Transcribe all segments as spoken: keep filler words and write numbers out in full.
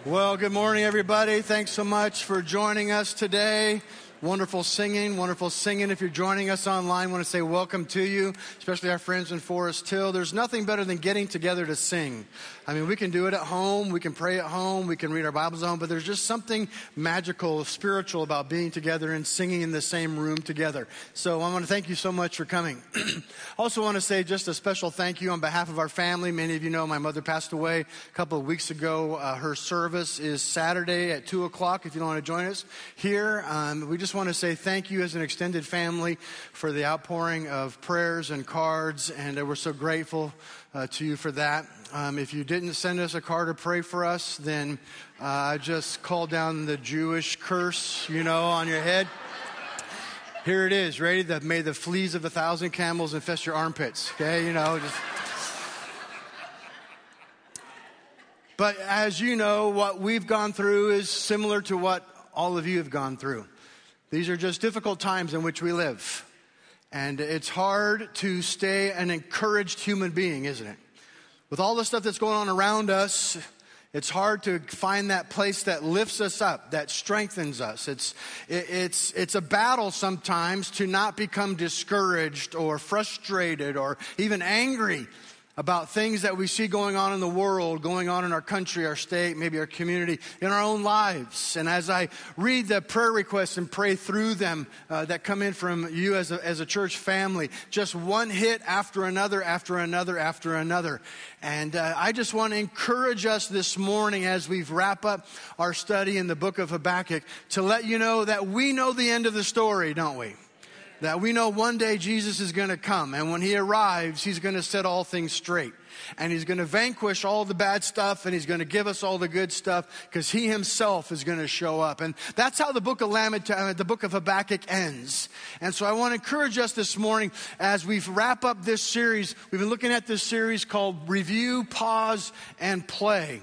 Well, good morning, everybody. Thanks so much for joining us today. Wonderful singing, wonderful singing. If you're joining us online, I want to say welcome to you, especially our friends in Forest Hill. There's nothing better than getting together to sing. I mean, we can do it at home, we can pray at home, we can read our Bibles at home, but there's just something magical, spiritual about being together and singing in the same room together. So I want to thank you so much for coming. Also want to say just a special thank you on behalf of our family. Many of you know my mother passed away a couple of weeks ago. Uh, her service is Saturday at two o'clock if you don't want to join us here. Um, we just want to say thank you as an extended family for the outpouring of prayers and cards, and uh, we're so grateful uh, to you for that. Um, if you didn't send us a card or pray for us, then uh, I just called down the Jewish curse, you know, on your head. Here it is, ready? The, may the fleas of a thousand camels infest your armpits, okay? You know, just... But as you know, what we've gone through is similar to what all of you have gone through. These are just difficult times in which we live. And it's hard to stay an encouraged human being, isn't it? With all the stuff that's going on around us, it's hard to find that place that lifts us up, that strengthens us. It's, it, it's, it's a battle sometimes to not become discouraged or frustrated or even angry about things that we see going on in the world, going on in our country, our state, maybe our community, in our own lives. And as I read the prayer requests and pray through them uh, that come in from you as a, as a church family, just one hit after another, after another, after another. And uh, I just want to encourage us this morning as we wrap up our study in the book of Habakkuk to let you know that we know the end of the story, don't we? That we know one day Jesus is going to come, and when he arrives, he's going to set all things straight. And he's going to vanquish all the bad stuff, and he's going to give us all the good stuff, because he himself is going to show up. And that's how the book of Lament, the book of Habakkuk ends. And so I want to encourage us this morning as we wrap up this series. We've been looking at this series called Review, Pause, and Play.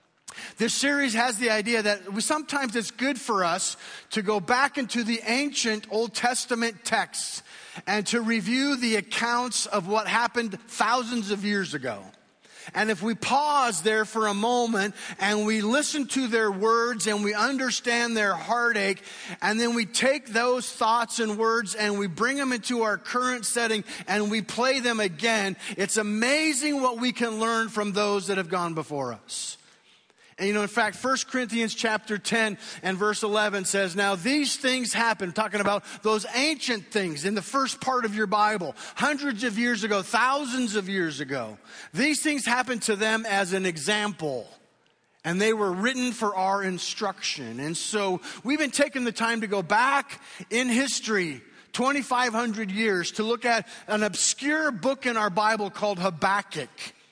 This series has the idea that we, sometimes it's good for us to go back into the ancient Old Testament texts and to review the accounts of what happened thousands of years ago. And if we pause there for a moment and we listen to their words and we understand their heartache, and then we take those thoughts and words and we bring them into our current setting and we play them again, it's amazing what we can learn from those that have gone before us. And you know, in fact, First Corinthians chapter ten and verse eleven says, now these things happened, talking about those ancient things in the first part of your Bible, hundreds of years ago, thousands of years ago. These things happened to them as an example, and they were written for our instruction. And so we've been taking the time to go back in history, twenty-five hundred years, to look at an obscure book in our Bible called Habakkuk.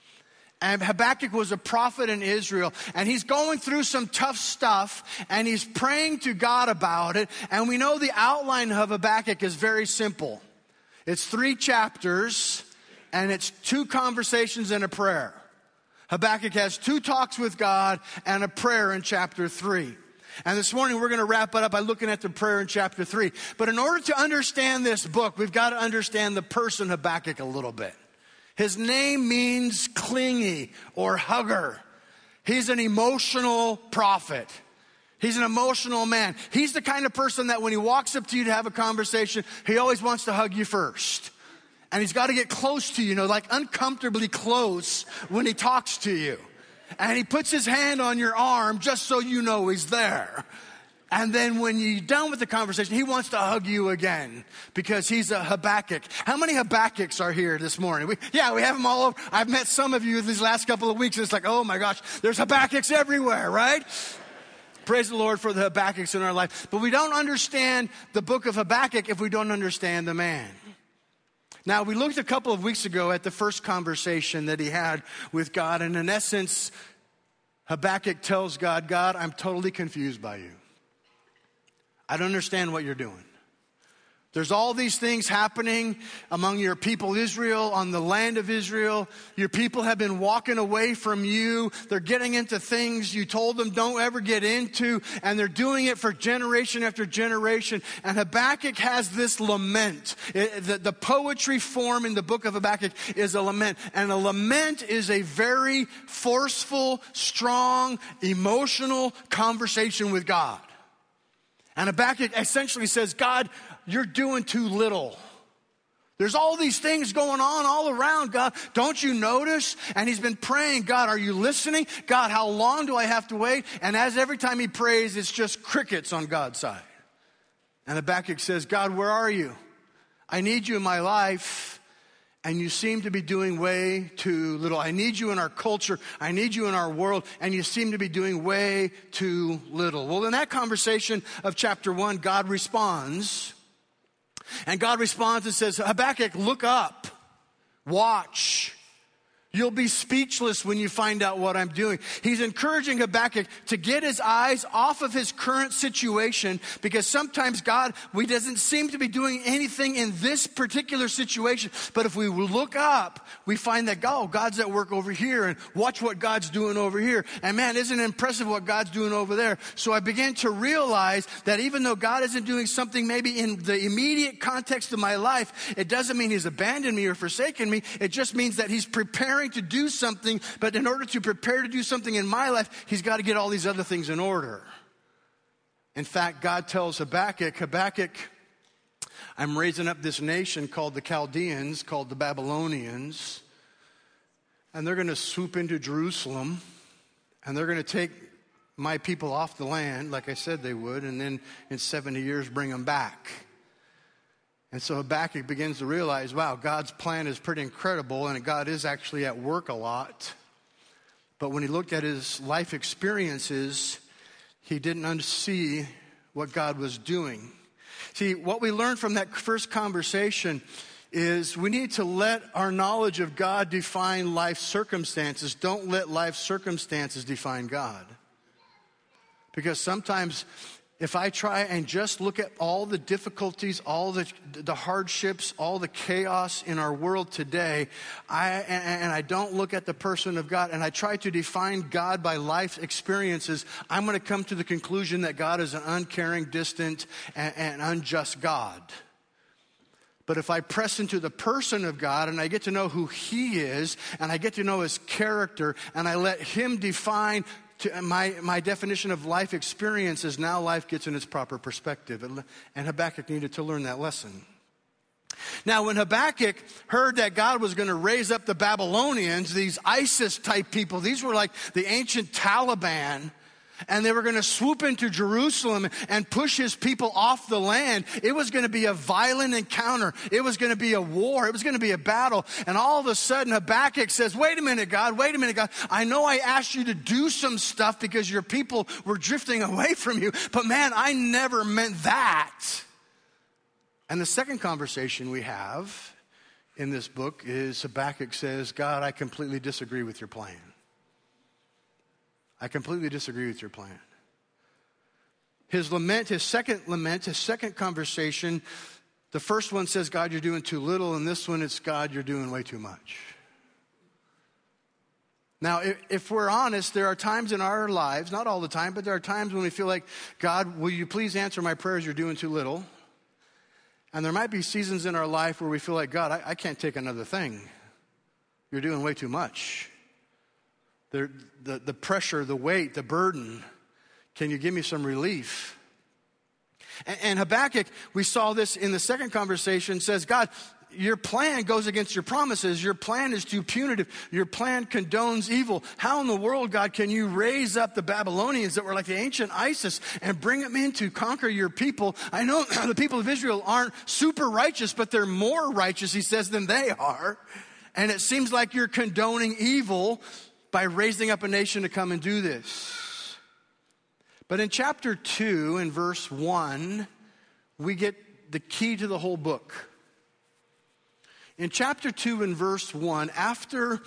And Habakkuk was a prophet in Israel, and he's going through some tough stuff, and he's praying to God about it. And we know the outline of Habakkuk is very simple. It's three chapters, and it's two conversations and a prayer. Habakkuk has two talks with God and a prayer in chapter three. And this morning we're going to wrap it up by looking at the prayer in chapter three. But in order to understand this book, we've got to understand the person Habakkuk a little bit. His name means clingy or hugger. He's an emotional prophet. He's an emotional man. He's the kind of person that when he walks up to you to have a conversation, he always wants to hug you first. And he's got to get close to you, you know, like uncomfortably close when he talks to you. And he puts his hand on your arm just so you know he's there. And then when you're done with the conversation, he wants to hug you again because he's a Habakkuk. How many Habakkuk's are here this morning? We, yeah, we have them all over. I've met some of you these last couple of weeks, and it's like, oh my gosh, there's Habakkuk's everywhere, right? Praise the Lord for the Habakkuk's in our life. But we don't understand the book of Habakkuk if we don't understand the man. Now, we looked a couple of weeks ago at the first conversation that he had with God, and in essence, Habakkuk tells God, God, I'm totally confused by you. I don't understand what you're doing. There's all these things happening among your people Israel, on the land of Israel. Your people have been walking away from you. They're getting into things you told them don't ever get into, and they're doing it for generation after generation. And Habakkuk has this lament. It, the, the poetry form in the book of Habakkuk is a lament. And a lament is a very forceful, strong, emotional conversation with God. And Habakkuk essentially says, God, you're doing too little. There's all these things going on all around, God. Don't you notice? And he's been praying, God, are you listening? God, how long do I have to wait? And as every time he prays, it's just crickets on God's side. And Habakkuk says, God, where are you? I need you in my life. And you seem to be doing way too little. I need you in our culture. I need you in our world. And you seem to be doing way too little. Well, in that conversation of chapter one, God responds. And God responds and says, Habakkuk, look up. Watch. You'll be speechless when you find out what I'm doing. He's encouraging Habakkuk to get his eyes off of his current situation, because sometimes God, we doesn't seem to be doing anything in this particular situation. But if we look up, we find that, oh, God's at work over here, and watch what God's doing over here. And man, isn't it impressive what God's doing over there? So I began to realize that even though God isn't doing something maybe in the immediate context of my life, it doesn't mean he's abandoned me or forsaken me. It just means that he's preparing to do something, but in order to prepare to do something in my life, he's got to get all these other things in order. In fact, God tells Habakkuk, Habakkuk, I'm raising up this nation called the Chaldeans, called the Babylonians, and they're going to swoop into Jerusalem, and they're going to take my people off the land, like I said they would, and then in seventy years bring them back. And so Habakkuk begins to realize, wow, God's plan is pretty incredible, and God is actually at work a lot. But when he looked at his life experiences, he didn't see what God was doing. See, what we learned from that first conversation is we need to let our knowledge of God define life circumstances. Don't let life circumstances define God. Because sometimes if I try and just look at all the difficulties, all the the hardships, all the chaos in our world today, I and, and I don't look at the person of God, and I try to define God by life experiences, I'm going to come to the conclusion that God is an uncaring, distant, and, and unjust God. But if I press into the person of God and I get to know who he is, and I get to know his character, and I let him define To my, my definition of life experience, is now life gets in its proper perspective. And, and Habakkuk needed to learn that lesson. Now, when Habakkuk heard that God was going to raise up the Babylonians, these ISIS-type people, these were like the ancient Taliban, and they were going to swoop into Jerusalem and push his people off the land. It was going to be a violent encounter. It was going to be a war. It was going to be a battle. And all of a sudden, Habakkuk says, wait a minute, God, wait a minute, God. I know I asked you to do some stuff because your people were drifting away from you, but man, I never meant that. And the second conversation we have in this book is Habakkuk says, God, I completely disagree with your plan. I completely disagree with your plan. His lament, his second lament, his second conversation, the first one says, God, you're doing too little, and this one it's, God, you're doing way too much. Now, if, if we're honest, there are times in our lives, not all the time, but there are times when we feel like, God, will you please answer my prayers, you're doing too little. And there might be seasons in our life where we feel like, God, I, I can't take another thing. You're doing way too much. The, the, the pressure, the weight, the burden. Can you give me some relief? And, and Habakkuk, we saw this in the second conversation, says, God, your plan goes against your promises. Your plan is too punitive. Your plan condones evil. How in the world, God, can you raise up the Babylonians that were like the ancient ISIS and bring them in to conquer your people? I know the people of Israel aren't super righteous, but they're more righteous, he says, than they are. And it seems like you're condoning evil by raising up a nation to come and do this. But in chapter two, in verse one, we get the key to the whole book. In chapter two, in verse one, after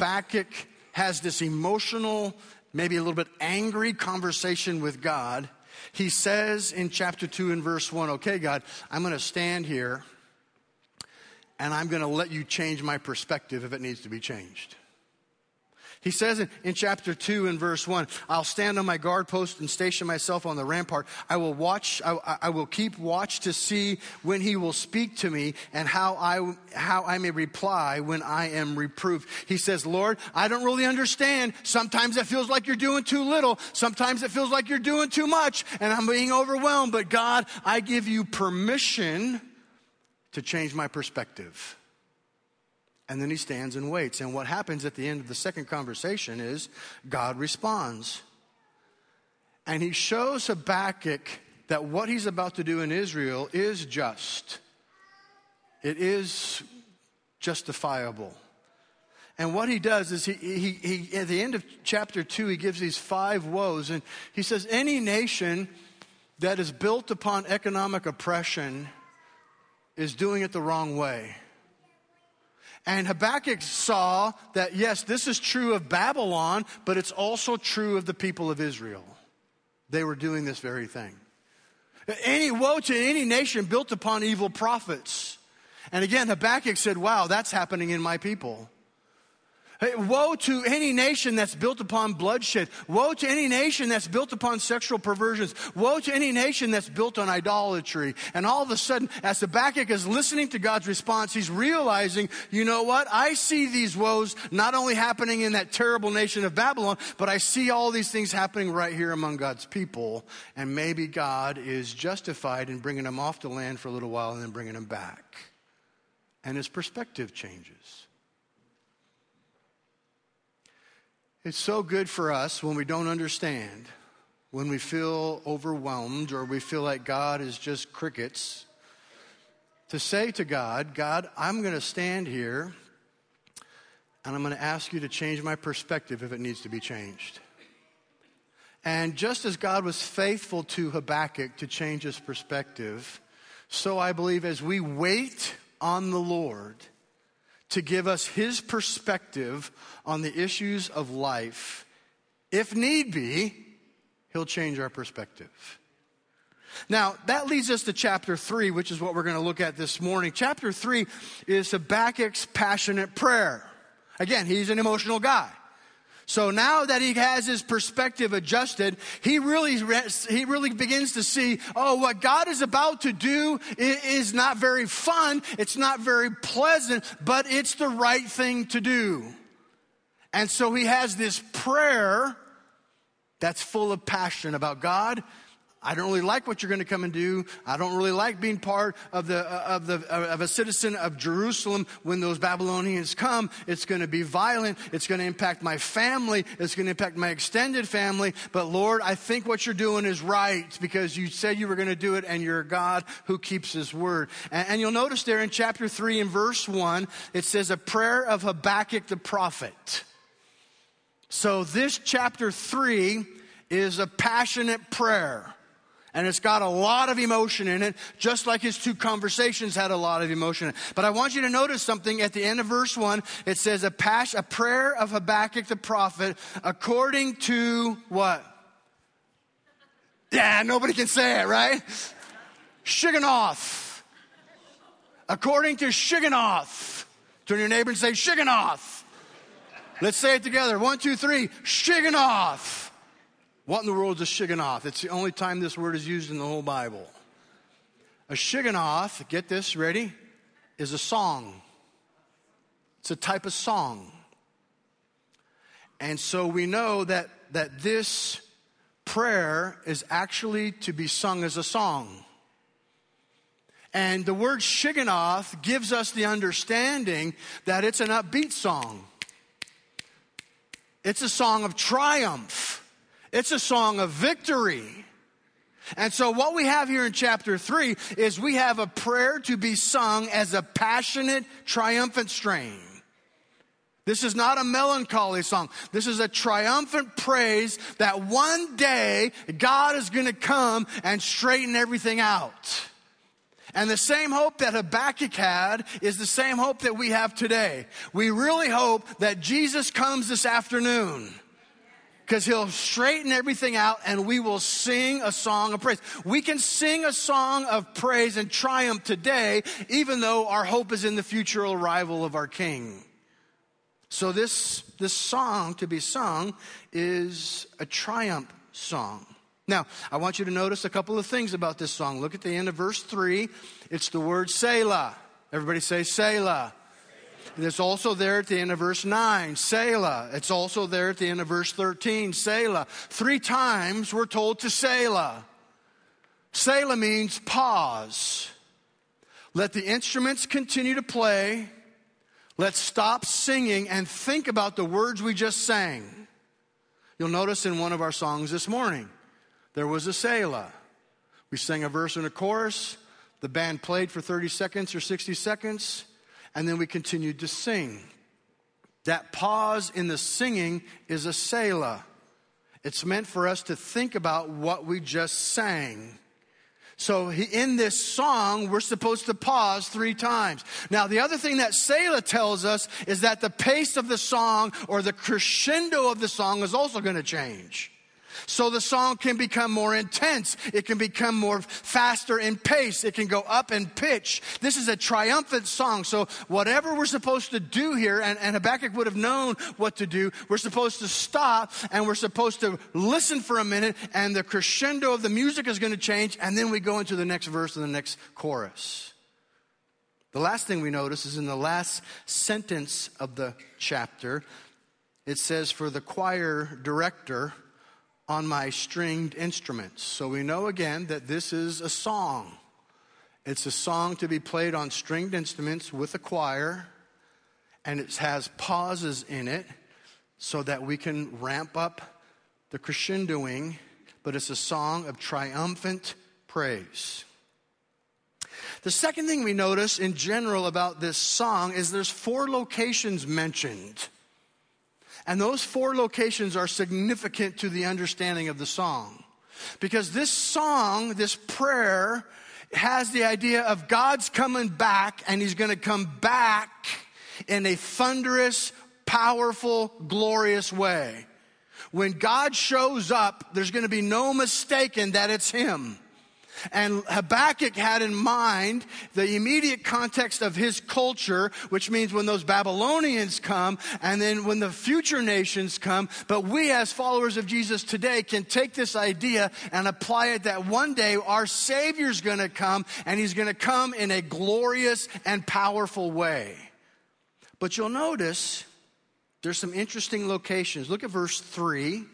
Habakkuk has this emotional, maybe a little bit angry conversation with God, He says in chapter two and verse one, okay, God, I'm going to stand here and I'm going to let you change my perspective if it needs to be changed. He says in, in chapter two and verse one, I'll stand on my guard post and station myself on the rampart. I will watch, I, I will keep watch to see when he will speak to me and how I, how I may reply when I am reproved. He says, Lord, I don't really understand. Sometimes it feels like you're doing too little. Sometimes it feels like you're doing too much and I'm being overwhelmed. But God, I give you permission to change my perspective. And then he stands and waits. And what happens at the end of the second conversation is God responds. And he shows Habakkuk that what he's about to do in Israel is just. It is justifiable. And what he does is he, he, he at the end of chapter two, he gives these five woes. And he says, any nation that is built upon economic oppression is doing it the wrong way. And Habakkuk saw that, yes, this is true of Babylon, but it's also true of the people of Israel. They were doing this very thing. Any woe to any nation built upon evil prophets. And again, Habakkuk said, wow, that's happening in my people. Hey, woe to any nation that's built upon bloodshed. Woe to any nation that's built upon sexual perversions. Woe to any nation that's built on idolatry. And all of a sudden, as Habakkuk is listening to God's response, he's realizing, you know what? I see these woes not only happening in that terrible nation of Babylon, but I see all these things happening right here among God's people. And maybe God is justified in bringing them off the land for a little while and then bringing them back. And his perspective changes. It's so good for us when we don't understand, when we feel overwhelmed or we feel like God is just crickets, to say to God, God, I'm going to stand here and I'm going to ask you to change my perspective if it needs to be changed. And just as God was faithful to Habakkuk to change his perspective, so I believe as we wait on the Lord to give us his perspective on the issues of life, if need be, he'll change our perspective. Now, that leads us to chapter three, which is what we're going to look at this morning. Chapter three is Habakkuk's passionate prayer. Again, he's an emotional guy. So now that he has his perspective adjusted, he really, he really begins to see, oh, what God is about to do is not very fun. It's not very pleasant, but it's the right thing to do. And so he has this prayer that's full of passion about God. I don't really like what you're going to come and do. I don't really like being part of the of the of a citizen of Jerusalem when those Babylonians come. It's going to be violent. It's going to impact my family. It's going to impact my extended family. But Lord, I think what you're doing is right because you said you were going to do it, and you're a God who keeps his word. And, and you'll notice there in chapter three and verse one, it says a prayer of Habakkuk the prophet. So this chapter three is a passionate prayer. And it's got a lot of emotion in it, just like his two conversations had a lot of emotion in it. But I want you to notice something at the end of verse one. It says a, pas- a prayer of Habakkuk the prophet according to what? Yeah, nobody can say it, right? Shigionoth. According to Shigionoth. Turn to your neighbor and say, Shigionoth. Let's say it together. One, two, three. Shigionoth. What in the world is a Shigionoth? It's the only time this word is used in the whole Bible. A Shigionoth, get this, ready, is a song. It's a type of song. And so we know that, that this prayer is actually to be sung as a song. And the word Shigionoth gives us the understanding that it's an upbeat song. It's a song of triumph. It's a song of victory. And so what we have here in chapter three is we have a prayer to be sung as a passionate, triumphant strain. This is not a melancholy song. This is a triumphant praise that one day God is going to come and straighten everything out. And the same hope that Habakkuk had is the same hope that we have today. We really hope that Jesus comes this afternoon. because he'll straighten everything out and we will sing a song of praise. We can sing a song of praise and triumph today, even though our hope is in the future arrival of our King. So this, this song to be sung is a triumph song. Now, I want you to notice a couple of things about this song. Look at the end of verse three. It's the word Selah. Everybody say Selah. It's also there at the end of verse nine, Selah. It's also there at the end of verse thirteen, Selah. Three times we're told to Selah. Selah means pause. Let the instruments continue to play. Let's stop singing and think about the words we just sang. You'll notice in one of our songs this morning, there was a Selah. We sang a verse and a chorus. The band played for thirty seconds or sixty seconds. And then we continued to sing. That pause in the singing is a Selah. It's meant for us to think about what we just sang. So in this song, we're supposed to pause three times. Now, the other thing that Selah tells us is that the pace of the song or the crescendo of the song is also going to change. So the song can become more intense. It can become more faster in pace. It can go up in pitch. This is a triumphant song. So whatever we're supposed to do here, and, and Habakkuk would have known what to do, we're supposed to stop and we're supposed to listen for a minute, and the crescendo of the music is going to change, and then we go into the next verse and the next chorus. The last thing we notice is in the last sentence of the chapter, it says, for the choir director on my stringed instruments. So we know again that this is a song. It's a song to be played on stringed instruments with a choir, and it has pauses in it so that we can ramp up the crescendoing, but it's a song of triumphant praise. The second thing we notice in general about this song is there's four locations mentioned. And those four locations are significant to the understanding of the song. Because this song, this prayer, has the idea of God's coming back, and he's going to come back in a thunderous, powerful, glorious way. When God shows up, there's going to be no mistaking that it's him. And Habakkuk had in mind the immediate context of his culture, which means when those Babylonians come and then when the future nations come. But we as followers of Jesus today can take this idea and apply it that one day our Savior's going to come, and he's going to come in a glorious and powerful way. But you'll notice there's some interesting locations. Look at verse three.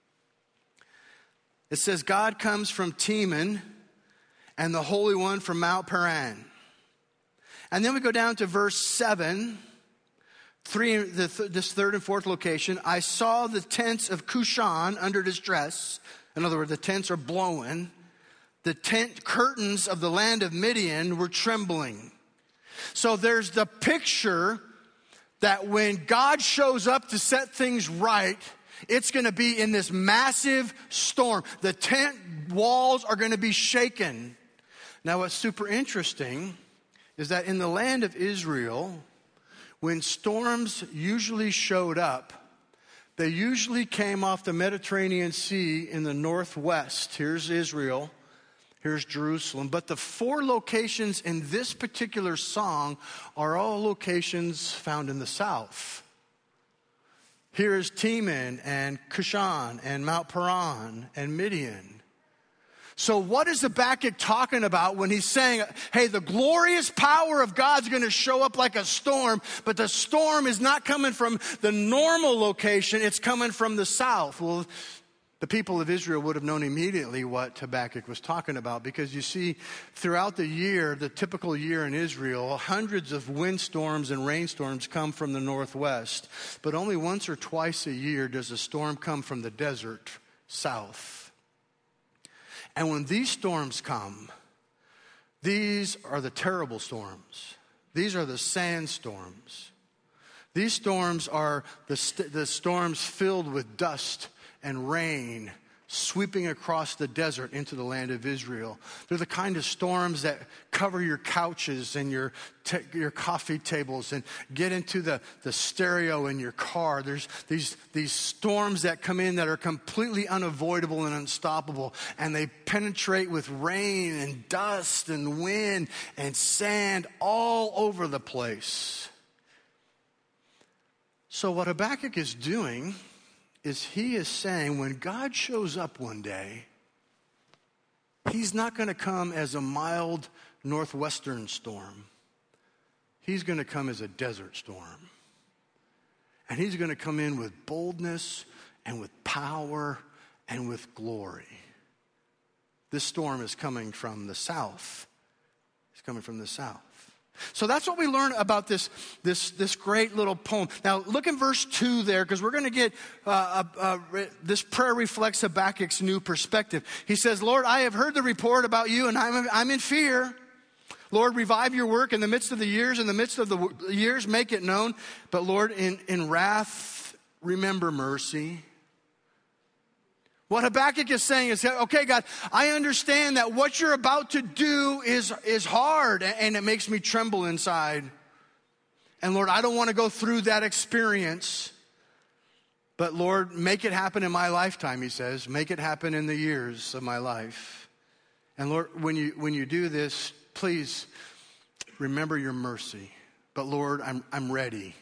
It says, God comes from Teman, and the Holy One from Mount Paran. And then we go down to verse seven, three, the th- this third and fourth location. I saw the tents of Cushan under distress. In other words, the tents are blowing. The tent curtains of the land of Midian were trembling. So there's the picture that when God shows up to set things right, it's going to be in this massive storm. The tent walls are going to be shaken. Now, what's super interesting is that in the land of Israel, when storms usually showed up, they usually came off the Mediterranean Sea in the northwest. Here's Israel. Here's Jerusalem. But the four locations in this particular song are all locations found in the south. Here is Teman and Cushan and Mount Paran and Midian. So what is Habakkuk talking about when he's saying, hey, the glorious power of God's going to show up like a storm, but the storm is not coming from the normal location, it's coming from the south? Well, the people of Israel would have known immediately what Habakkuk was talking about, because you see, throughout the year, the typical year in Israel, hundreds of windstorms and rainstorms come from the northwest, but only once or twice a year does a storm come from the desert south. And when these storms come, these are the terrible storms. These are the sandstorms. These storms are the, st- the storms filled with dust and rain, sweeping across the desert into the land of Israel. They're the kind of storms that cover your couches and your te- your coffee tables and get into the, the stereo in your car. There's these, these storms that come in that are completely unavoidable and unstoppable, and they penetrate with rain and dust and wind and sand all over the place. So what Habakkuk is doing is he is saying when God shows up one day, he's not going to come as a mild northwestern storm. He's going to come as a desert storm. And he's going to come in with boldness and with power and with glory. This storm is coming from the south. It's coming from the south. So that's what we learn about this, this, this great little poem. Now, look in verse two there, because we're going to get, uh, uh, uh, this prayer reflects Habakkuk's new perspective. He says, Lord, I have heard the report about you, and I'm, I'm in fear. Lord, revive your work in the midst of the years. In the midst of the years, make it known. But Lord, in, in wrath, remember mercy. What Habakkuk is saying is, okay, God, I understand that what you're about to do is, is hard and it makes me tremble inside. And Lord, I don't want to go through that experience. But Lord, make it happen in my lifetime, he says. Make it happen in the years of my life. And Lord, when you, when you do this, please remember your mercy. But Lord, I'm, I'm ready.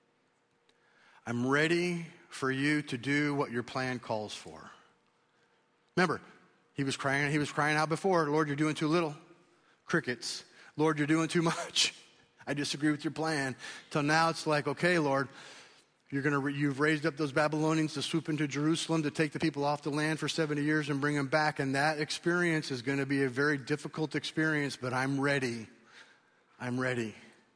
I'm ready for you to do what your plan calls for. Remember, he was crying, he was crying out before, Lord, you're doing too little. Crickets. Lord, you're doing too much. I disagree with your plan. Till now it's like, okay, Lord, you're gonna you've raised up those Babylonians to swoop into Jerusalem to take the people off the land for seventy years and bring them back. And that experience is going to be a very difficult experience, but I'm ready. I'm ready.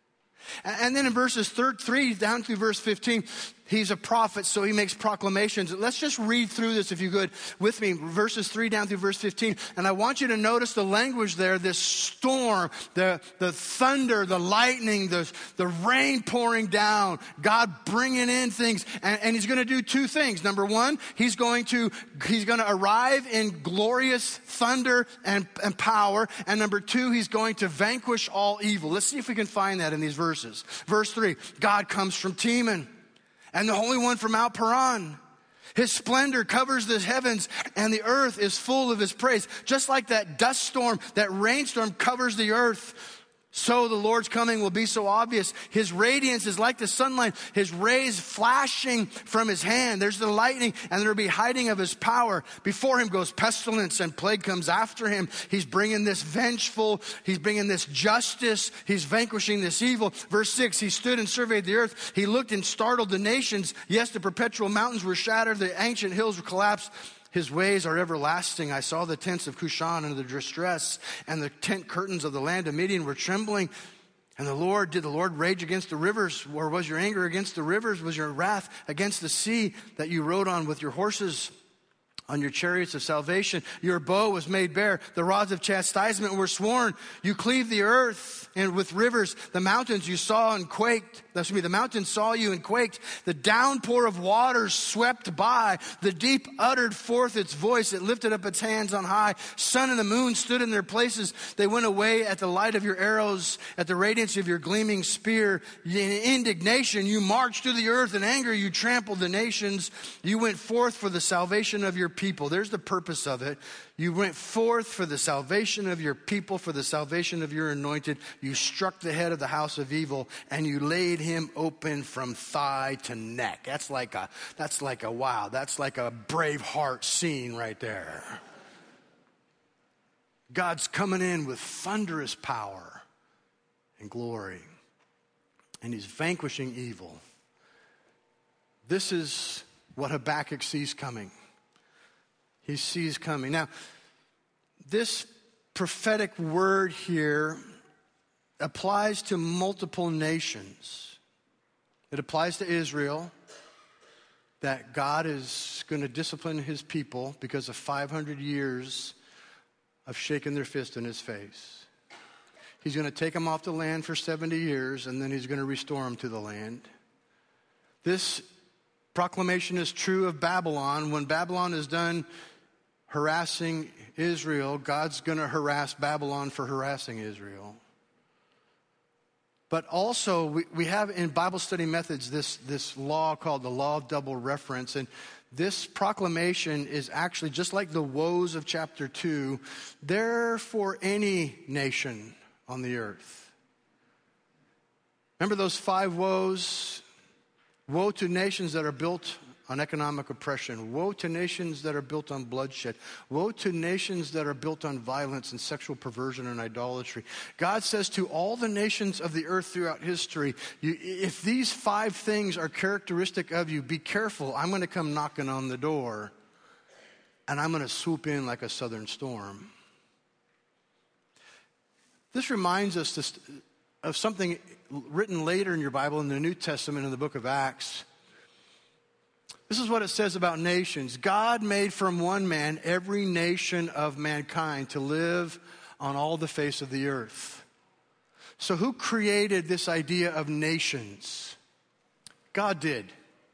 And then in verses three down through verse fifteen, he's a prophet, so he makes proclamations. Let's just read through this, if you could, with me. Verses three down through verse fifteen. And I want you to notice the language there, this storm, the, the thunder, the lightning, the, the rain pouring down, God bringing in things. And, and he's going to do two things. Number one, he's going to, he's going to arrive in glorious thunder and, and power. And number two, he's going to vanquish all evil. Let's see if we can find that in these verses. Verse three, God comes from Teman, and the Holy One from Mount Paran. His splendor covers the heavens, and the earth is full of his praise. Just like that dust storm, that rainstorm covers the earth, so the Lord's coming will be so obvious. His radiance is like the sunlight, his rays flashing from his hand. There's the lightning, and there will be hiding of his power. Before him goes pestilence, and plague comes after him. He's bringing this vengeful, he's bringing this justice, he's vanquishing this evil. Verse six, he stood and surveyed the earth. He looked and startled the nations. Yes, the perpetual mountains were shattered, the ancient hills were collapsed. His ways are everlasting. I saw the tents of Cushan in the distress, and the tent curtains of the land of Midian were trembling. And the Lord, did the Lord rage against the rivers? Or was your anger against the rivers? Was your wrath against the sea that you rode on with your horses, on your chariots of salvation? Your bow was made bare. The rods of chastisement were sworn. You cleaved the earth, and with rivers, the mountains you saw and quaked. Excuse me, the mountains saw you and quaked. The downpour of waters swept by. The deep uttered forth its voice. It lifted up its hands on high. Sun and the moon stood in their places. They went away at the light of your arrows, at the radiance of your gleaming spear. In indignation, you marched through the earth. In anger, you trampled the nations. You went forth for the salvation of your people. There's the purpose of it. You went forth for the salvation of your people, for the salvation of your anointed. You struck the head of the house of evil, and you laid him open from thigh to neck. That's like a, that's like a wow. That's like a Braveheart scene right there. God's coming in with thunderous power and glory, and he's vanquishing evil. This is what Habakkuk sees coming. He sees coming. Now, this prophetic word here applies to multiple nations. It applies to Israel, that God is going to discipline his people because of five hundred years of shaking their fist in his face. He's going to take them off the land for seventy years, and then he's going to restore them to the land. This proclamation is true of Babylon. When Babylon is done harassing Israel, God's going to harass Babylon for harassing Israel. But also, we, we have in Bible study methods this, this law called the law of double reference. And this proclamation is actually just like the woes of chapter two. They're for any nation on the earth. Remember those five woes? Woe to nations that are built on economic oppression. Woe to nations that are built on bloodshed. Woe to nations that are built on violence and sexual perversion and idolatry. God says to all the nations of the earth throughout history, you, if these five things are characteristic of you, be careful. I'm going to come knocking on the door, and I'm going to swoop in like a southern storm. This reminds us this, of something written later in your Bible in the New Testament in the book of Acts. This is what it says about nations. God made from one man every nation of mankind to live on all the face of the earth. So who created this idea of nations? God did.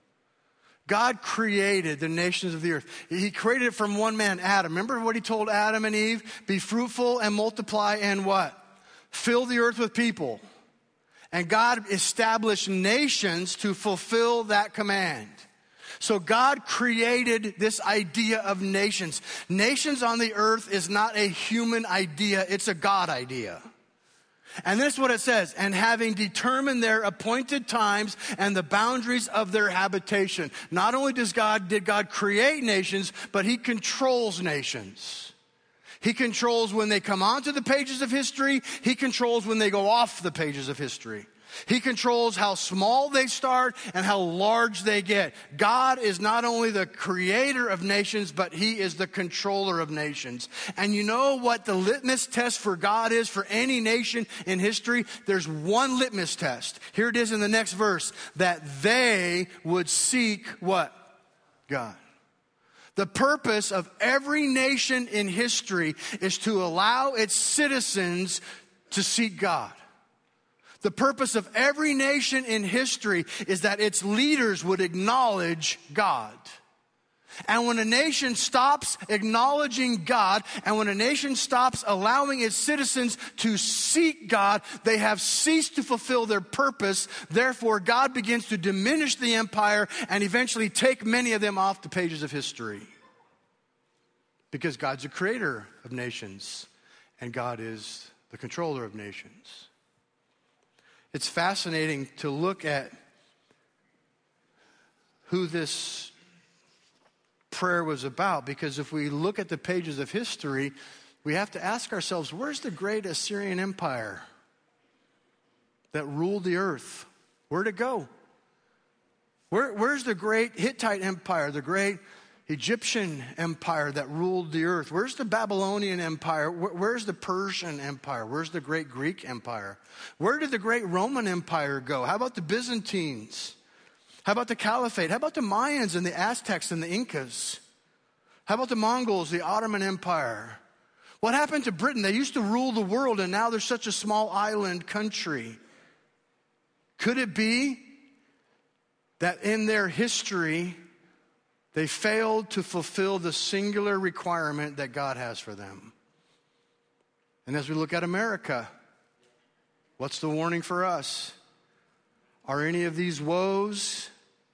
God created the nations of the earth. He created it from one man, Adam. Remember what he told Adam and Eve? Be fruitful and multiply and what? Fill the earth with people. And God established nations to fulfill that command. So God created this idea of nations. Nations on the earth is not a human idea, it's a God idea. And this is what it says, and having determined their appointed times and the boundaries of their habitation. Not only does God, did God create nations, but he controls nations. He controls when they come onto the pages of history. He controls when they go off the pages of history. He controls how small they start and how large they get. God is not only the creator of nations, but he is the controller of nations. And you know what the litmus test for God is for any nation in history? There's one litmus test. Here it is in the next verse. That they would seek what? God. The purpose of every nation in history is to allow its citizens to seek God. The purpose of every nation in history is that its leaders would acknowledge God. And when a nation stops acknowledging God, and when a nation stops allowing its citizens to seek God, they have ceased to fulfill their purpose. Therefore, God begins to diminish the empire and eventually take many of them off the pages of history. Because God's the creator of nations, and God is the controller of nations. It's fascinating to look at who this prayer was about, because if we look at the pages of history, we have to ask ourselves, where's the great Assyrian Empire that ruled the earth? Where'd it go? Where, where's the great Hittite Empire, the great Egyptian Empire that ruled the earth? Where's the Babylonian Empire? Where, where's the Persian Empire? Where's the great Greek Empire? Where did the great Roman Empire go? How about the Byzantines? How about the Caliphate? How about the Mayans and the Aztecs and the Incas? How about the Mongols, the Ottoman Empire? What happened to Britain? They used to rule the world, and now they're such a small island country. Could it be that in their history, they failed to fulfill the singular requirement that God has for them? And as we look at America, what's the warning for us? Are any of these woes?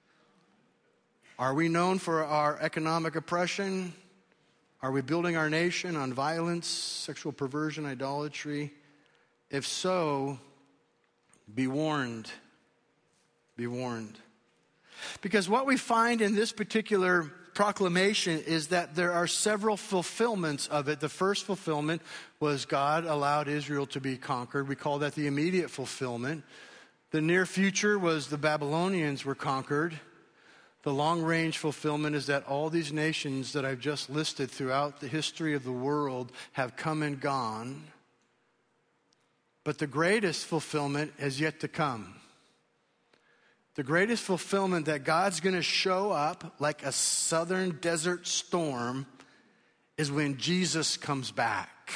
Are we known for our economic oppression? Are we building our nation on violence, sexual perversion, idolatry? If so, be warned. Be warned. Because what we find in this particular proclamation is that there are several fulfillments of it. The first fulfillment was God allowed Israel to be conquered. We call that the immediate fulfillment. The near future was the Babylonians were conquered. The long-range fulfillment is that all these nations that I've just listed throughout the history of the world have come and gone. But the greatest fulfillment is yet to come. The greatest fulfillment that God's going to show up like a southern desert storm is when Jesus comes back.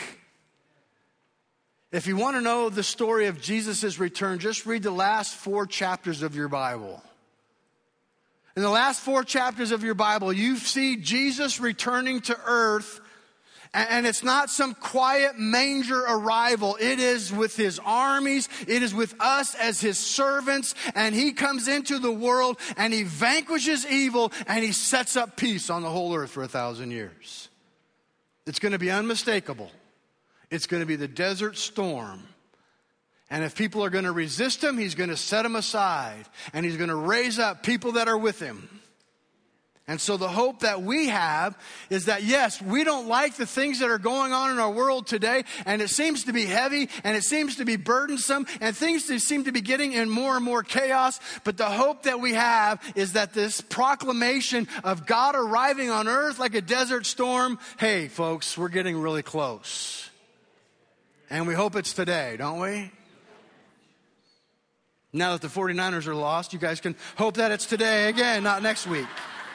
If you want to know the story of Jesus' return, just read the last four chapters of your Bible. In the last four chapters of your Bible, you see Jesus returning to earth, and it's not some quiet manger arrival. It is with his armies. It is with us as his servants, and he comes into the world, and he vanquishes evil, and he sets up peace on the whole earth for a thousand years. It's going to be unmistakable. It's going to be the desert storm. And if people are going to resist him, he's going to set them aside. And he's going to raise up people that are with him. And so the hope that we have is that, yes, we don't like the things that are going on in our world today. And it seems to be heavy. And it seems to be burdensome. And things seem to be getting in more and more chaos. But the hope that we have is that this proclamation of God arriving on earth like a desert storm, hey, folks, we're getting really close. And we hope it's today, don't we? Now that the forty-niners are lost, you guys can hope that it's today again, not next week.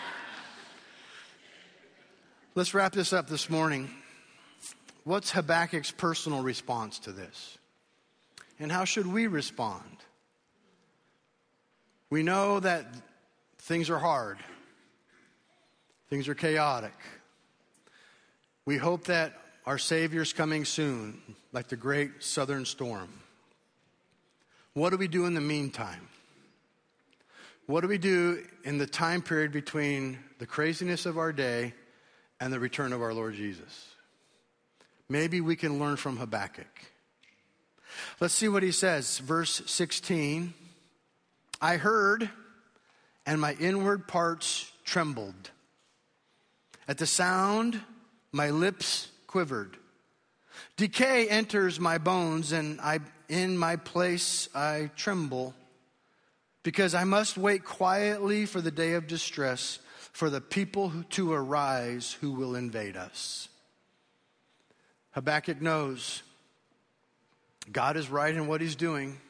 Let's wrap this up this morning. What's Habakkuk's personal response to this? And how should we respond? We know that things are hard. Things are chaotic. We hope that our Savior's coming soon, like the great southern storm. What do we do in the meantime? What do we do in the time period between the craziness of our day and the return of our Lord Jesus? Maybe we can learn from Habakkuk. Let's see what he says. Verse sixteen. I heard, and my inward parts trembled. At the sound, my lips quivered. Decay enters my bones, and I, in my place I tremble, because I must wait quietly for the day of distress, for the people who, to arise who will invade us. Habakkuk knows God is right in what he's doing.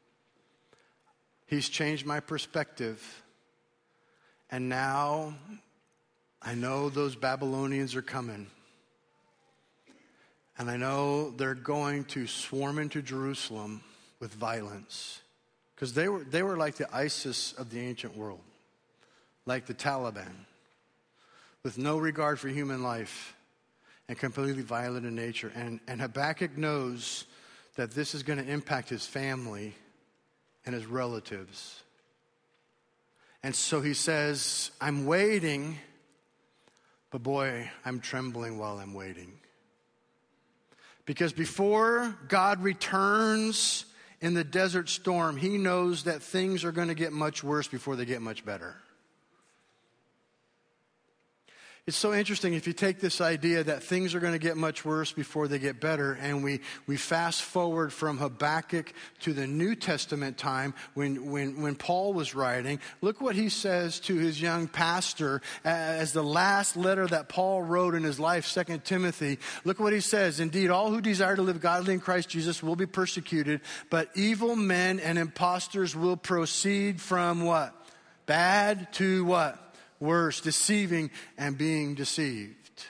He's changed my perspective. And now I know those Babylonians are coming. And I know they're going to swarm into Jerusalem with violence. Because they were, they were like the ISIS of the ancient world. Like the Taliban. With no regard for human life. And completely violent in nature. And, and Habakkuk knows that this is going to impact his family and his relatives. And so he says, I'm waiting. But boy, I'm trembling while I'm waiting. Because before God returns in the desert storm, he knows that things are going to get much worse before they get much better. It's so interesting if you take this idea that things are going to get much worse before they get better, and we, we fast forward from Habakkuk to the New Testament time when, when, when Paul was writing. Look what he says to his young pastor as the last letter that Paul wrote in his life, Second Timothy. Look what he says. Indeed, all who desire to live godly in Christ Jesus will be persecuted, but evil men and impostors will proceed from what? Bad to what? Worse, deceiving and being deceived.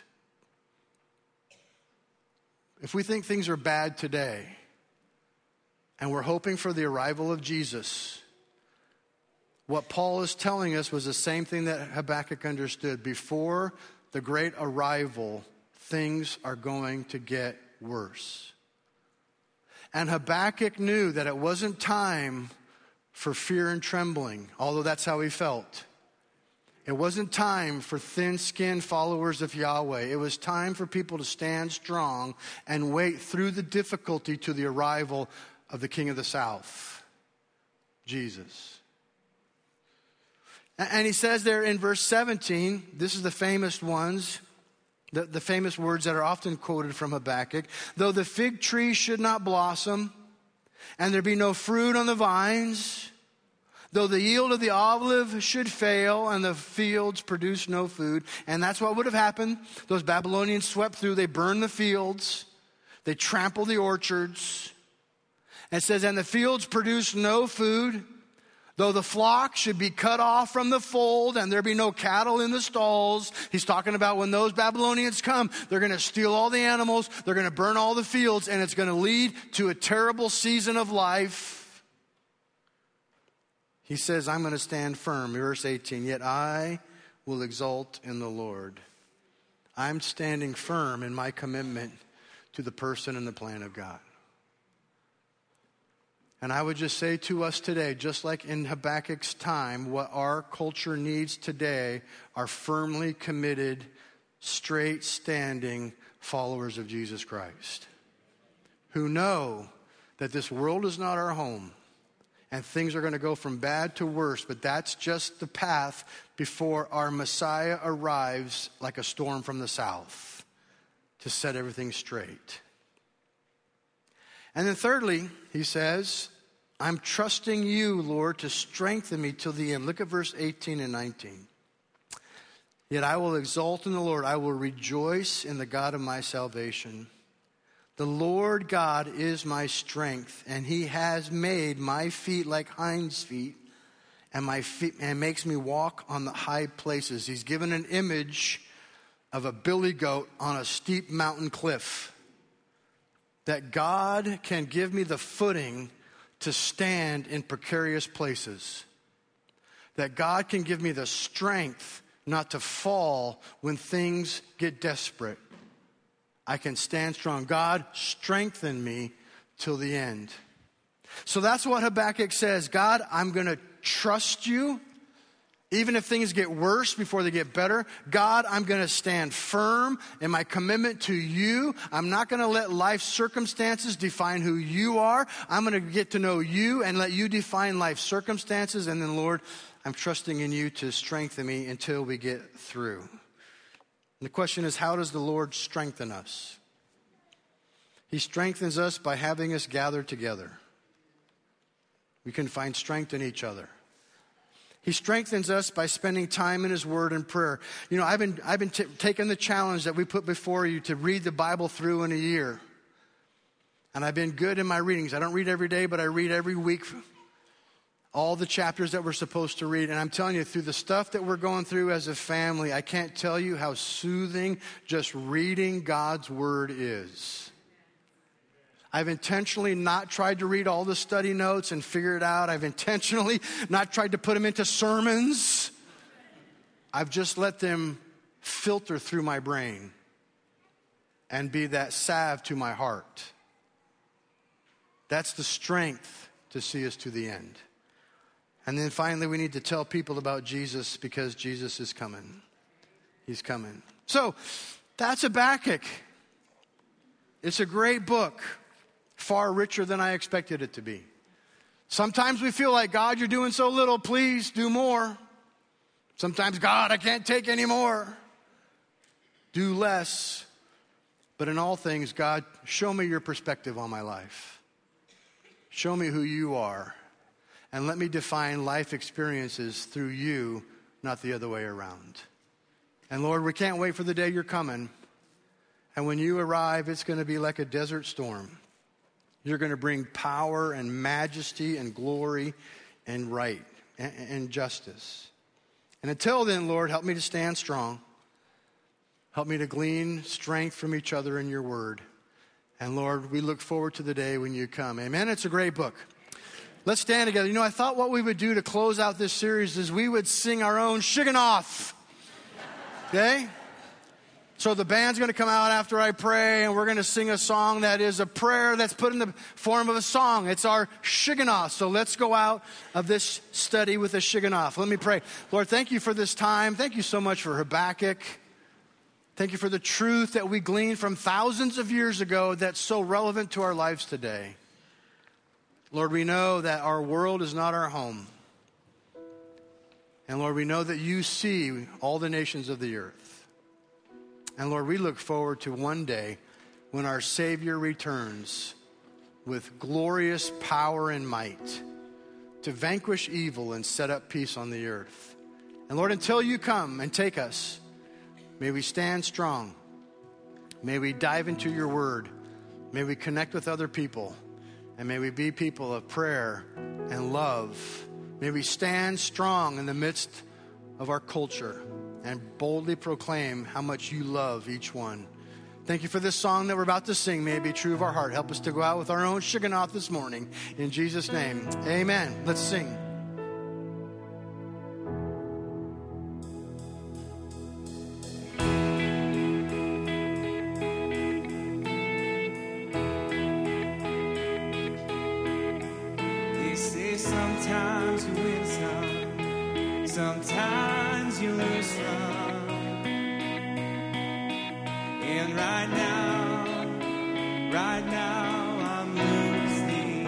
If we think things are bad today and we're hoping for the arrival of Jesus, what Paul is telling us was the same thing that Habakkuk understood. Before the great arrival, things are going to get worse. And Habakkuk knew that it wasn't time for fear and trembling, although that's how he felt. It wasn't time for thin-skinned followers of Yahweh. It was time for people to stand strong and wait through the difficulty to the arrival of the King of the South, Jesus. And he says there in verse seventeen, this is the famous ones, the, the famous words that are often quoted from Habakkuk. Though the fig tree should not blossom, and there be no fruit on the vines, though the yield of the olive should fail and the fields produce no food. And that's what would have happened. Those Babylonians swept through. They burned the fields. They trampled the orchards. And it says, and the fields produce no food. Though the flock should be cut off from the fold and there be no cattle in the stalls. He's talking about when those Babylonians come, they're going to steal all the animals. They're going to burn all the fields. And it's going to lead to a terrible season of life. He says, I'm going to stand firm. Verse eighteen, yet I will exult in the Lord. I'm standing firm in my commitment to the person and the plan of God. And I would just say to us today, just like in Habakkuk's time, what our culture needs today are firmly committed, straight standing followers of Jesus Christ who know that this world is not our home and things are going to go from bad to worse, but that's just the path before our Messiah arrives like a storm from the south to set everything straight. And then thirdly, he says, I'm trusting you, Lord, to strengthen me till the end. Look at verse eighteen and nineteen. Yet I will exult in the Lord. I will rejoice in the God of my salvation. The Lord God is my strength, and he has made my feet like hinds' feet, and my feet and makes me walk on the high places. He's given an image of a billy goat on a steep mountain cliff. That God can give me the footing to stand in precarious places. That God can give me the strength not to fall when things get desperate. I can stand strong. God, strengthen me till the end. So that's what Habakkuk says. God, I'm going to trust you. Even if things get worse before they get better, God, I'm going to stand firm in my commitment to you. I'm not going to let life circumstances define who you are. I'm going to get to know you and let you define life circumstances. And then, Lord, I'm trusting in you to strengthen me until we get through. And the question is, how does the Lord strengthen us? He strengthens us by having us gather together. We can find strength in each other. He strengthens us by spending time in his word and prayer. You know, I've been, I've been t- taking the challenge that we put before you to read the Bible through in a year. And I've been good in my readings. I don't read every day, but I read every week all the chapters that we're supposed to read. And I'm telling you, through the stuff that we're going through as a family, I can't tell you how soothing just reading God's word is. I've intentionally not tried to read all the study notes and figure it out. I've intentionally not tried to put them into sermons. I've just let them filter through my brain and be that salve to my heart. That's the strength to see us to the end. And then finally, we need to tell people about Jesus because Jesus is coming. He's coming. So that's Habakkuk. It's a great book. Far richer than I expected it to be. Sometimes we feel like, God, you're doing so little, please do more. Sometimes, God, I can't take any more. Do less. But in all things, God, show me your perspective on my life. Show me who you are. And let me define life experiences through you, not the other way around. And Lord, we can't wait for the day you're coming. And when you arrive, it's going to be like a desert storm. You're going to bring power and majesty and glory and right and, and justice. And until then, Lord, help me to stand strong. Help me to glean strength from each other in your word. And Lord, we look forward to the day when you come. Amen. It's a great book. Let's stand together. You know, I thought what we would do to close out this series is we would sing our own Shiganoff. Okay? So the band's going to come out after I pray, and we're going to sing a song that is a prayer that's put in the form of a song. It's our Shiganoff. So let's go out of this study with a Shiganoff. Let me pray. Lord, thank you for this time. Thank you so much for Habakkuk. Thank you for the truth that we gleaned from thousands of years ago that's so relevant to our lives today. Lord, we know that our world is not our home. And Lord, we know that you see all the nations of the earth. And Lord, we look forward to one day when our Savior returns with glorious power and might to vanquish evil and set up peace on the earth. And Lord, until you come and take us, may we stand strong. May we dive into your word. May we connect with other people. And may we be people of prayer and love. May we stand strong in the midst of our culture and boldly proclaim how much you love each one. Thank you for this song that we're about to sing. May it be true of our heart. Help us to go out with our own Shiganoff this morning. In Jesus' name, amen. Let's sing. Sometimes you win some, sometimes you lose some. And right now, right now, I'm losing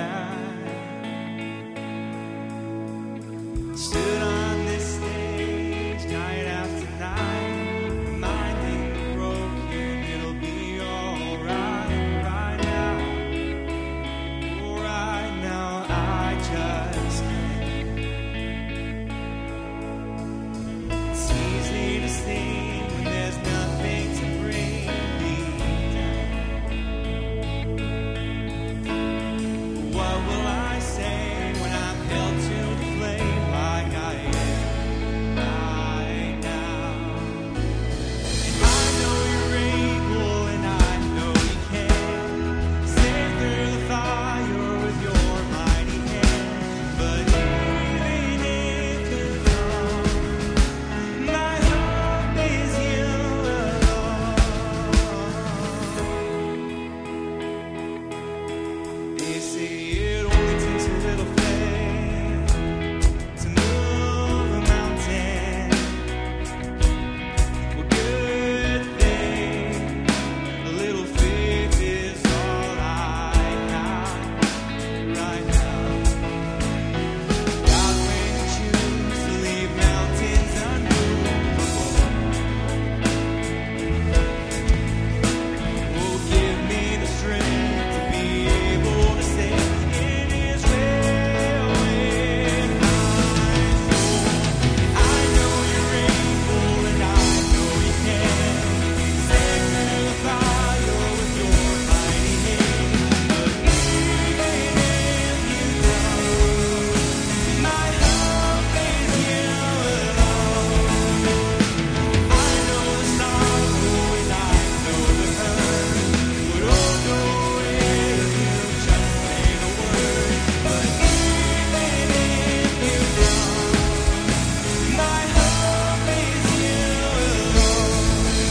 that. Stood on this stage night after night, reminding the broken it'll be alright. Right now, oh, right now, I just can't. It's easy to sing when there's nothing to bring me down. What will I say when I'm held to the flame like I am right now? And I know you're able and I know you can save through the fire with your mighty hand. But even if you don't, my hope is you alone. They say it only takes a little faith to move a mountain. Well, good thing a little faith is all I have right now. God, when you choose to leave mountains unmovable, oh, give me the strength to be able to say it is well with my soul. I know you're able and I know you can save through the fire with your mighty hand. But even if you don't, my hope is you alone. I know the sorrow and I know the hurt would all go away if you just say the word. But even if you don't, my hope is you alone.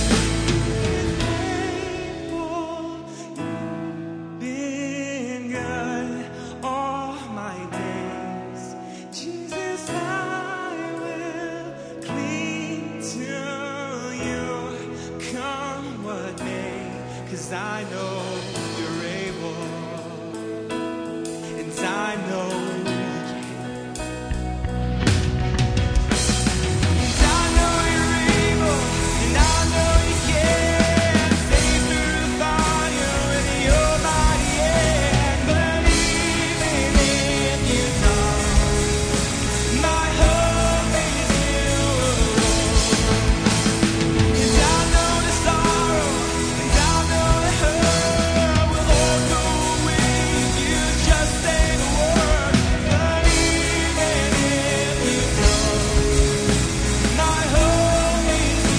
Been good all my days, Jesus, I will cling to you, come what may, 'cause I know you're able, and I know you can. And I know you're able, and I know you can save through the fire with your mighty hand. But even if you don't, my hope is you alone. And I know the sorrow, and I know the hurt will all go away if you just say the word. But even if you don't, my hope is you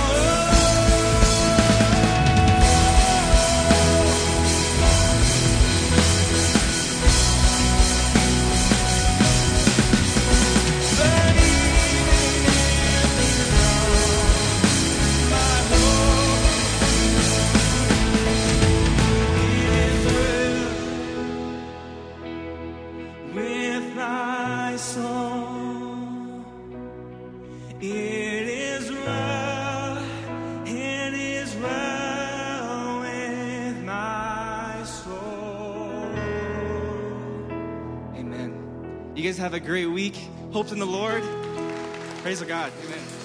with my soul. It is well, it is well with my soul. Amen. You guys have a great week. Hope in the Lord. Praise God. Amen.